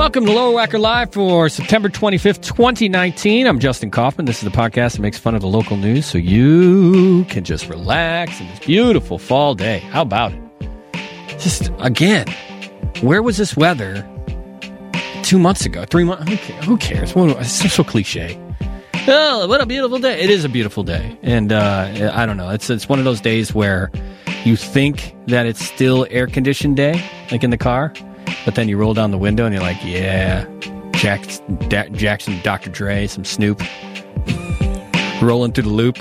Welcome to Lower Wacker Live for September 25th, 2019. I'm Justin Kaufman. This is the podcast that makes fun of the local news so you can just relax in this beautiful fall day. How about it? Just, again, where was this weather 2 months ago? 3 months? Who cares? It's so cliche. Oh, what a beautiful day. It is a beautiful day. And I don't know. It's one of those days where you think that it's still air-conditioned day, like in the car. But then you roll down the window and you're like, yeah, Jackson, Dr. Dre, some Snoop, rolling through the loop.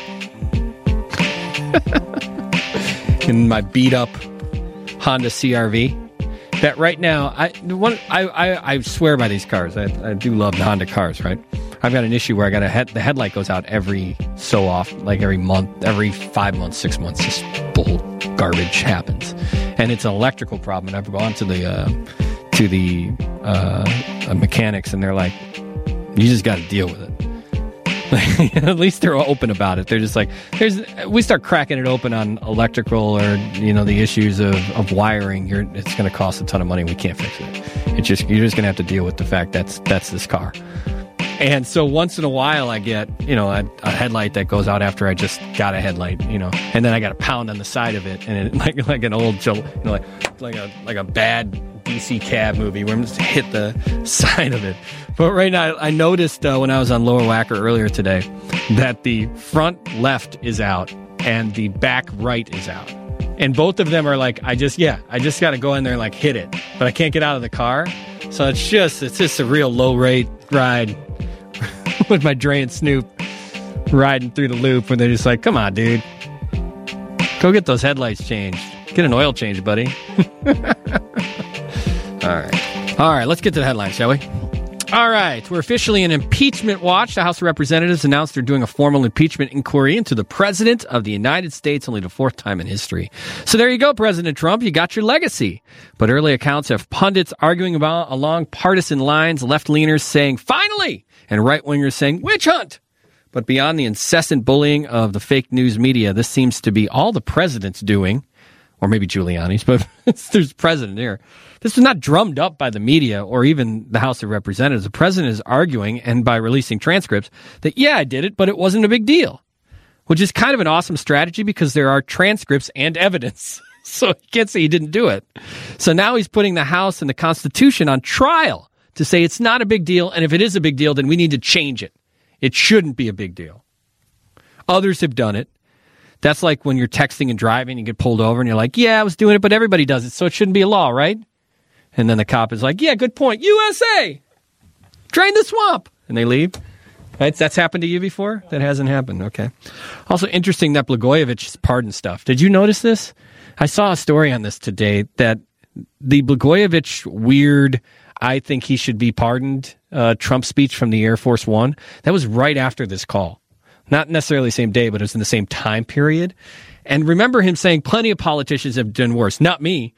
In my beat-up Honda CR-V. That right now, I swear by these cars. I do love the Honda cars, right? I've got an issue where the headlight goes out every so often, like every month, every 5 months, 6 months. This bull garbage happens. And it's an electrical problem. And I've gone to the mechanics, and they're like, "You just got to deal with it." At least they're open about it. They're just like, we start cracking it open on electrical or the issues of wiring. It's going to cost a ton of money. We can't fix it. You're just going to have to deal with the fact that's this car. And so once in a while I get, a headlight that goes out after I just got a headlight, and then I got a pound on the side of it, and it, like an old, like a bad DC cab movie where I'm just hit the side of it. But right now I noticed when I was on Lower Wacker earlier today that the front left is out and the back right is out. And both of them are like, I just got to go in there and like hit it, but I can't get out of the car. So it's just a real low rate ride. With my Dre and Snoop riding through the loop, where they're just like, "Come on, dude, go get those headlights changed. Get an oil change, buddy." All right, let's get to the headlines, shall we? All right, we're officially in impeachment watch. The House of Representatives announced they're doing a formal impeachment inquiry into the President of the United States, only the fourth time in history. So there you go, President Trump, you got your legacy. But early accounts have pundits arguing about along partisan lines, left-leaners saying, "Finally!" and right-wingers saying, "Witch hunt!" But beyond the incessant bullying of the fake news media, this seems to be all the president's doing, or maybe Giuliani's, but there's president here. This was not drummed up by the media or even the House of Representatives. The president is arguing, and by releasing transcripts, that, yeah, I did it, but it wasn't a big deal, which is kind of an awesome strategy because there are transcripts and evidence. So you can't say he didn't do it. So now he's putting the House and the Constitution on trial to say it's not a big deal, and if it is a big deal, then we need to change it. It shouldn't be a big deal. Others have done it. That's like when you're texting and driving, you get pulled over, and you're like, "Yeah, I was doing it, but everybody does it, so it shouldn't be a law, right?" And then the cop is like, "Yeah, good point. USA! Drain the swamp!" And they leave. Right? That's happened to you before? That hasn't happened. Okay. Also interesting that Blagojevich's pardon stuff. Did you notice this? I saw a story on this today that the Blagojevich weird, I think he should be pardoned, Trump speech from the Air Force One, that was right after this call. Not necessarily the same day, but it was in the same time period. And remember him saying, "Plenty of politicians have done worse. Not me."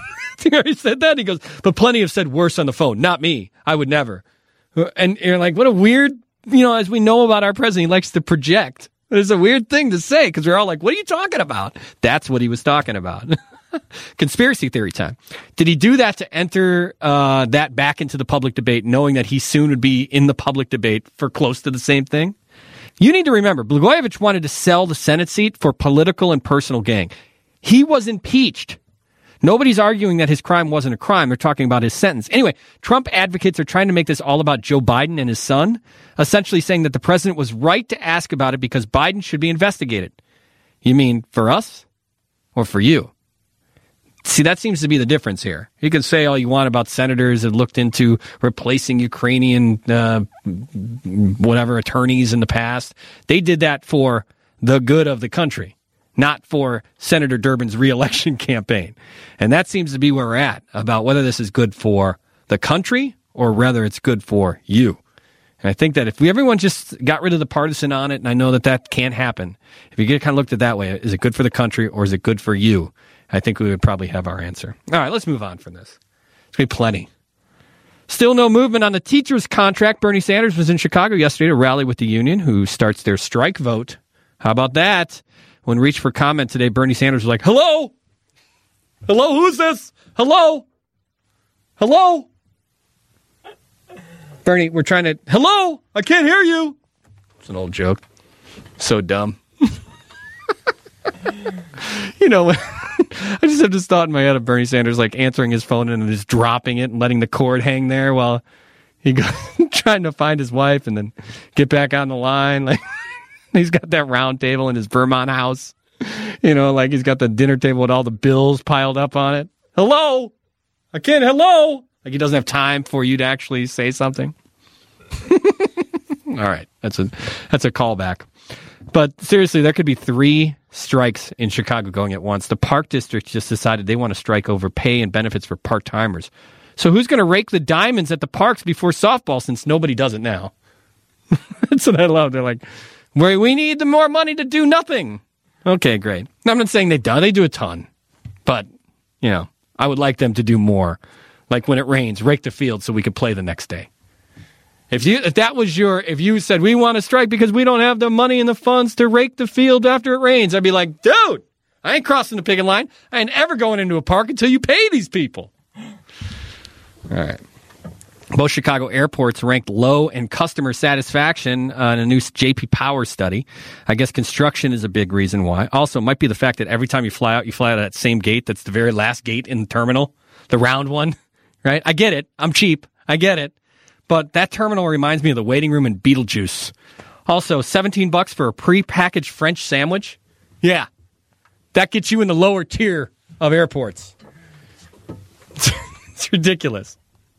He already said that. He goes, "But plenty have said worse on the phone. Not me. I would never." And you're like, what a weird, as we know about our president, he likes to project. It's a weird thing to say because we're all like, what are you talking about? That's what he was talking about. Conspiracy theory time. Did he do that to enter that back into the public debate, knowing that he soon would be in the public debate for close to the same thing? You need to remember, Blagojevich wanted to sell the Senate seat for political and personal gain. He was impeached. Nobody's arguing that his crime wasn't a crime. They're talking about his sentence. Anyway, Trump advocates are trying to make this all about Joe Biden and his son, essentially saying that the president was right to ask about it because Biden should be investigated. You mean for us or for you? See, that seems to be the difference here. You can say all you want about senators that looked into replacing Ukrainian attorneys in the past. They did that for the good of the country, not for Senator Durbin's reelection campaign. And that seems to be where we're at about whether this is good for the country or whether it's good for you. And I think that if everyone just got rid of the partisan on it, and I know that can't happen, if you get kind of looked at that way, is it good for the country or is it good for you? I think we would probably have our answer. All right, let's move on from this. There's going to be plenty. Still no movement on the teachers' contract. Bernie Sanders was in Chicago yesterday to rally with the union, who starts their strike vote. How about that? When reached for comment today, Bernie Sanders was like, "Hello? Hello, who's this? Hello? Hello?" Bernie, we're trying to... Hello? I can't hear you. It's an old joke. So dumb. I just have this thought in my head of Bernie Sanders like answering his phone and just dropping it and letting the cord hang there while he goes trying to find his wife and then get back on the line. Like he's got that round table in his Vermont house. Like he's got the dinner table with all the bills piled up on it. Hello? I can't. Hello? Like he doesn't have time for you to actually say something. All right. That's a callback. But seriously, there could be 3 strikes in Chicago going at once. The Park District just decided they want to strike over pay and benefits for part-timers. So who's going to rake the diamonds at the parks before softball since nobody does it now? That's what I love. They're like, we need the more money to do nothing. Okay, great. I'm not saying they do a ton. But, I would like them to do more. Like when it rains, rake the field so we could play the next day. If you said we want to strike because we don't have the money and the funds to rake the field after it rains, I'd be like, dude, I ain't crossing the picket line. I ain't ever going into a park until you pay these people. All right. Both Chicago airports ranked low in customer satisfaction in a new J.P. Power study. I guess construction is a big reason why. Also, it might be the fact that every time you fly out of that same gate that's the very last gate in the terminal, the round one, right? I get it. I'm cheap. I get it. But that terminal reminds me of the waiting room in Beetlejuice. Also, $17 for a pre-packaged French sandwich. Yeah, that gets you in the lower tier of airports. It's ridiculous.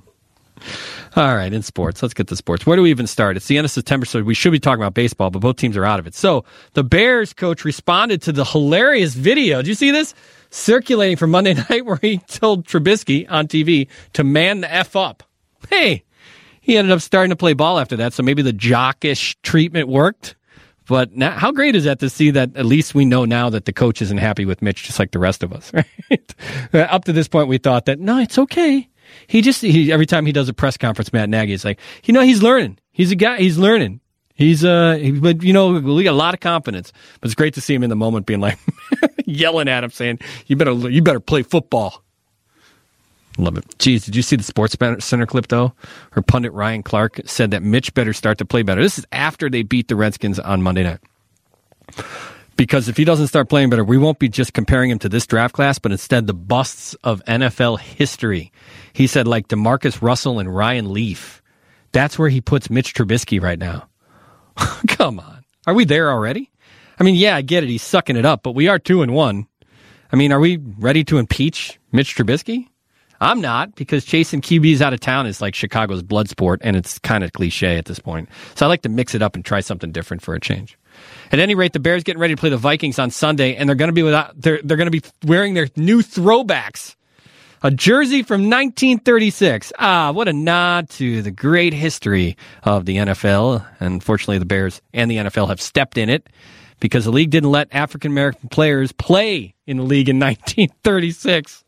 All right, in sports. Let's get to sports. Where do we even start? It's the end of September, so we should be talking about baseball, but both teams are out of it. So the Bears coach responded to the hilarious video. Did you see this? Circulating from Monday night where he told Trubisky on TV to man the F up. Hey. He ended up starting to play ball after that, so maybe the jockish treatment worked. But now, how great is that to see that at least we know now that the coach isn't happy with Mitch, just like the rest of us, right? Up to this point, we thought that, no, it's okay. He every time he does a press conference, Matt Nagy, it's like, he's learning. He's a guy, he's learning. But we got a lot of confidence. But it's great to see him in the moment being like, yelling at him, saying, you better play football. Love it. Geez, did you see the Sports Center clip, though? Her pundit Ryan Clark said that Mitch better start to play better. This is after they beat the Redskins on Monday night. Because if he doesn't start playing better, we won't be just comparing him to this draft class, but instead the busts of NFL history. He said like DeMarcus Russell and Ryan Leaf. That's where he puts Mitch Trubisky right now. Come on. Are we there already? I mean, yeah, I get it. He's sucking it up, but we are 2-1. I mean, are we ready to impeach Mitch Trubisky? I'm not, because chasing QBs out of town is like Chicago's blood sport, and it's kind of cliche at this point. So I like to mix it up and try something different for a change. At any rate, the Bears getting ready to play the Vikings on Sunday, and they're going to be wearing their new throwbacks. A jersey from 1936. What a nod to the great history of the NFL. And unfortunately, the Bears and the NFL have stepped in it because the league didn't let African-American players play in the league in 1936.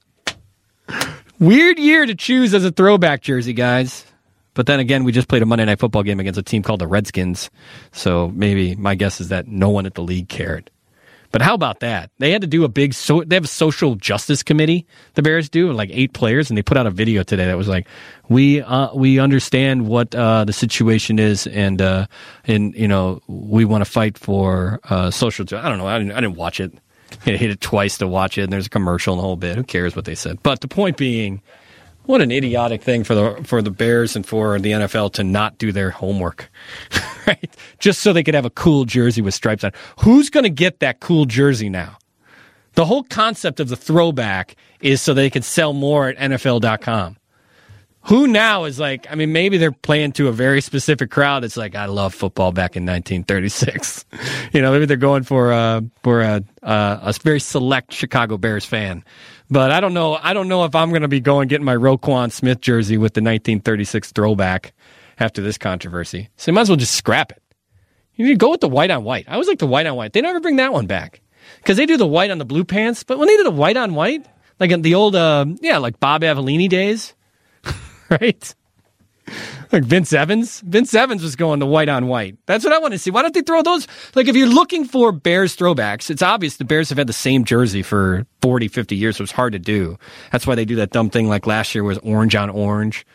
Weird year to choose as a throwback jersey, guys. But then again, we just played a Monday Night Football game against a team called the Redskins. So maybe my guess is that no one at the league cared. But how about that? They had to do they have a social justice committee, the Bears do, like 8 players, and they put out a video today that was like, we understand what the situation is, and we want to fight for social justice. I don't know. I didn't watch it. I hit it twice to watch it, and there's a commercial and the whole bit. Who cares what they said? But the point being, what an idiotic thing for the Bears and for the NFL to not do their homework, right? Just so they could have a cool jersey with stripes on it. Who's going to get that cool jersey now? The whole concept of the throwback is so they could sell more at NFL.com. Who now is like, I mean, maybe they're playing to a very specific crowd. It's like, I love football back in 1936. Maybe they're going for a very select Chicago Bears fan. But I don't know if I'm going to be getting my Roquan Smith jersey with the 1936 throwback after this controversy. So you might as well just scrap it. You need to go with the white on white. I always like the white on white. They never bring that one back because they do the white on the blue pants. But when they did the white on white, like in the old, like Bob Avellini days, right? Like Vince Evans. Vince Evans was going to white on white. That's what I want to see. Why don't they throw those? Like, if you're looking for Bears throwbacks, it's obvious the Bears have had the same jersey for 40, 50 years, so it's hard to do. That's why they do that dumb thing like last year was orange on orange.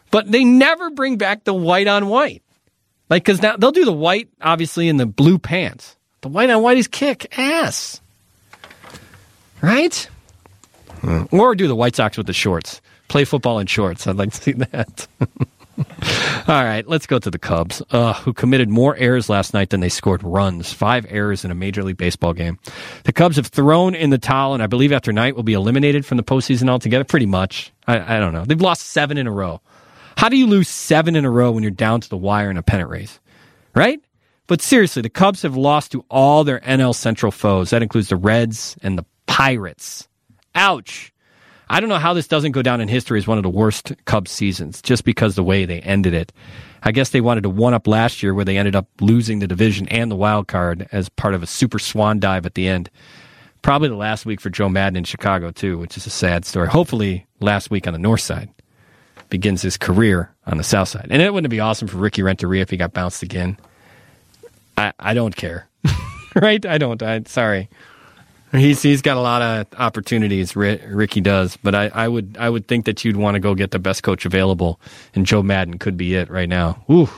But they never bring back the white on white. Like, because now they'll do the white, obviously, in the blue pants. The white on white is kick ass. Right? Or do the White Sox with the shorts. Play football in shorts. I'd like to see that. All right, let's go to the Cubs, who committed more errors last night than they scored runs. 5 errors in a Major League Baseball game. The Cubs have thrown in the towel, and I believe after night will be eliminated from the postseason altogether. Pretty much. I don't know. They've lost 7 in a row. How do you lose 7 in a row when you're down to the wire in a pennant race? Right? But seriously, the Cubs have lost to all their NL Central foes. That includes the Reds and the Pirates. Ouch. I don't know how this doesn't go down in history as one of the worst Cubs seasons, just because the way they ended it. I guess they wanted to one-up last year where they ended up losing the division and the wild card as part of a super swan dive at the end. Probably the last week for Joe Madden in Chicago, too, which is a sad story. Hopefully last week on the north side. Begins his career on the south side. And it wouldn't be awesome for Ricky Renteria if he got bounced again. I don't care. Right? I don't. Sorry. He's got a lot of opportunities, Ricky does, but I would think that you'd want to go get the best coach available, and Joe Madden could be it right now. Ooh.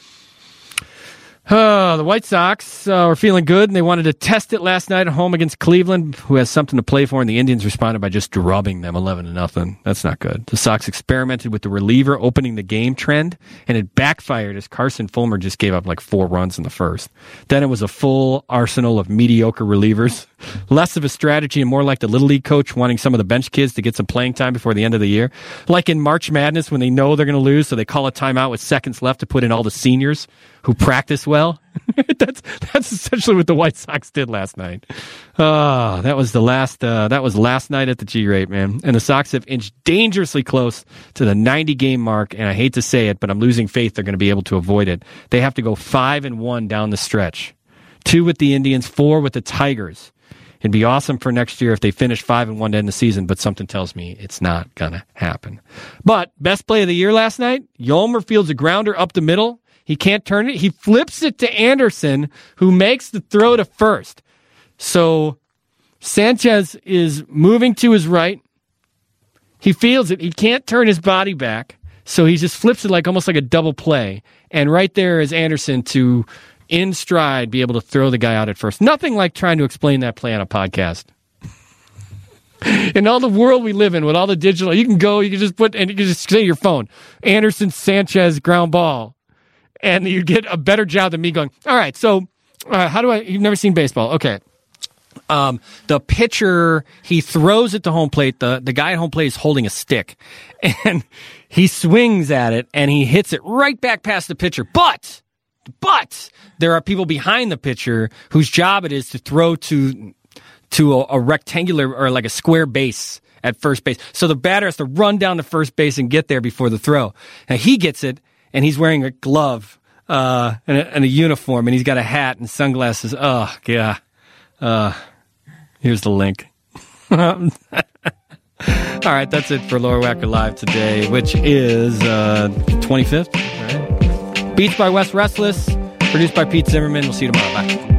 The White Sox were feeling good, and they wanted to test it last night at home against Cleveland, who has something to play for, and the Indians responded by just drubbing them 11-0. That's not good. The Sox experimented with the reliever opening the game trend, and it backfired as Carson Fulmer just gave up like 4 runs in the first. Then it was a full arsenal of mediocre relievers. Less of a strategy and more like the Little League coach wanting some of the bench kids to get some playing time before the end of the year. Like in March Madness when they know they're going to lose, so they call a timeout with seconds left to put in all the seniors who practice well. That's essentially what the White Sox did last night. That was last night at the G-rate, man. And the Sox have inched dangerously close to the 90-game mark, and I hate to say it, but I'm losing faith they're going to be able to avoid it. They have to go 5-1 down the stretch. 2 with the Indians, 4 with the Tigers. It'd be awesome for next year if they finish 5-1 to end the season, but something tells me it's not going to happen. But best play of the year last night, Yolmer fields a grounder up the middle. He can't turn it. He flips it to Anderson, who makes the throw to first. So Sanchez is moving to his right. He feels it. He can't turn his body back. So he just flips it almost like a double play. And right there is Anderson to, in stride, be able to throw the guy out at first. Nothing like trying to explain that play on a podcast. In all the world we live in, with all the digital, you can just say your phone, Anderson Sanchez ground ball. And you get a better job than me going, all right, so you've never seen baseball. Okay. The pitcher, he throws it to home plate. The guy at home plate is holding a stick. And he swings at it, and he hits it right back past the pitcher. But there are people behind the pitcher whose job it is to throw to a rectangular or like a square base at first base. So the batter has to run down to first base and get there before the throw. And he gets it. And he's wearing a glove and a uniform, and he's got a hat and sunglasses. Oh, yeah. Here's the link. All right, that's it for Lower Wacker Live today, which is 25th. Right? Beats by Wes Restless, produced by Pete Zimmerman. We'll see you tomorrow. Bye.